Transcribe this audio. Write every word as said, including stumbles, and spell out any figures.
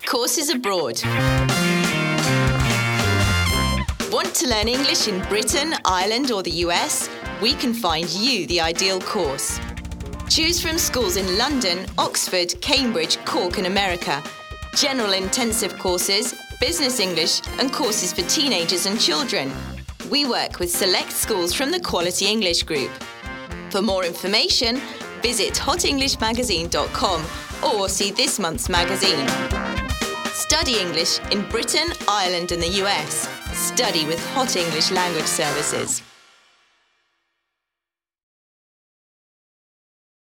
Courses abroad. Want to learn English in Britain, Ireland or the U S? We can find you the ideal course. Choose from schools in London, Oxford, Cambridge, Cork and America. General intensive courses, business English and courses for teenagers and children. We work with select schools from the Quality English Group. For more information, visit hot english magazine dot com or see this month's magazine. Study English in Britain, Ireland and the U S. Study with Hot English Language Services.